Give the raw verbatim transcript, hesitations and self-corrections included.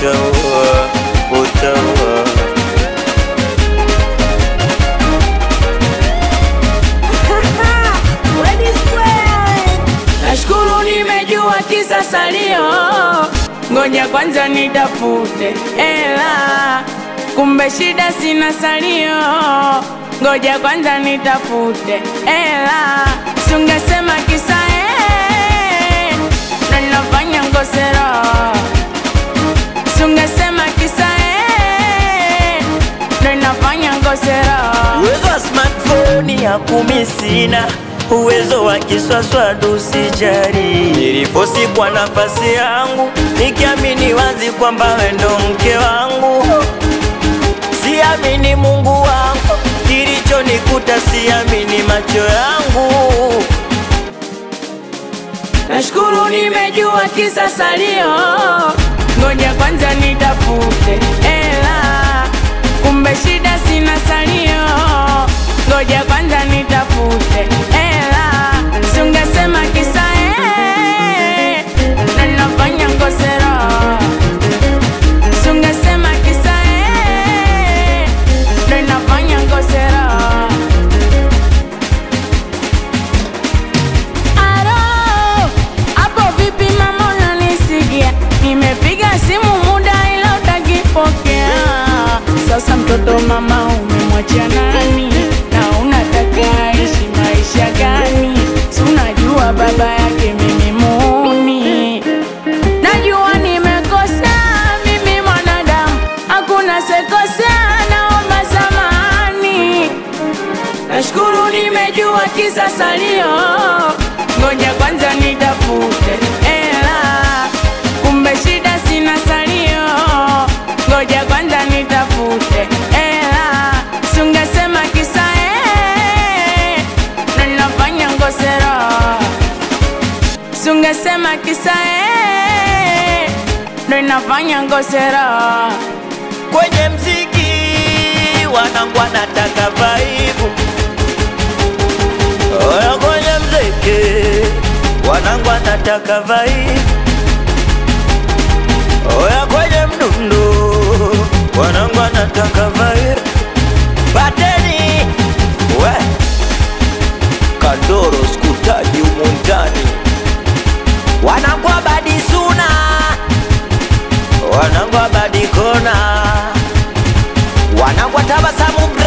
utaua, utaua. Nashukuru nimejua kisa salio, ngoja kwanza nitafute ela. Kumbe shida sina salio, ngoja kwanza nitafute ela. Sungesema kisa eh, na nafanya ngosero. Sungesema kisa eh, na nafanya ngosero. Uwezo wa smartphone ya kumi sina, uwezo wa kiswaswadu sijari. Niliposi kwa nafasi yangu, nikiamini wazi kwamba wewe ndo mke wangu. Siamini Mungu wangu, kilichonikuta siamini macho yangu. Nashukuru nimejua kisa salio, ngoja kwanza nitafute ela. Kumbe shida sina salio, ngoja kwanza nitafute ela. Sungesema kisa eh, na nafanya ngosero. Sungesema kisa eh, na nafanya ngosero. Aro, hapo vipi mama unanisikia? Nimepiga simu muda ila utakipokea. Sasa mtoto mama umemwachia nani? Na unataka aishi maisha gani? Si unajua baba yake mimi muuni. Najua nimekosea mimi mwanadamu, hakuna sekosea, naomba samahani. Nashukuru nimejua kisa salio, ngoja kwanza nitafute ela. Kumbe shida sina salio, ngoja kwanza nitafute ela. Sungesema kisa eh, na nafanya ngosero. Sungesema kisa eh, na nafanya ngosero. Kwenye mziki wanangu wanataka vaibu. Oya kwenye mziki wanangu wanataka vaibu. Oya kwenye mdundo wanangu wanataka vaibu. Bateni we Kandoro skutaji umundani. Wanangu abadi suna, wanangu abadi kona, wanangu tabasamu.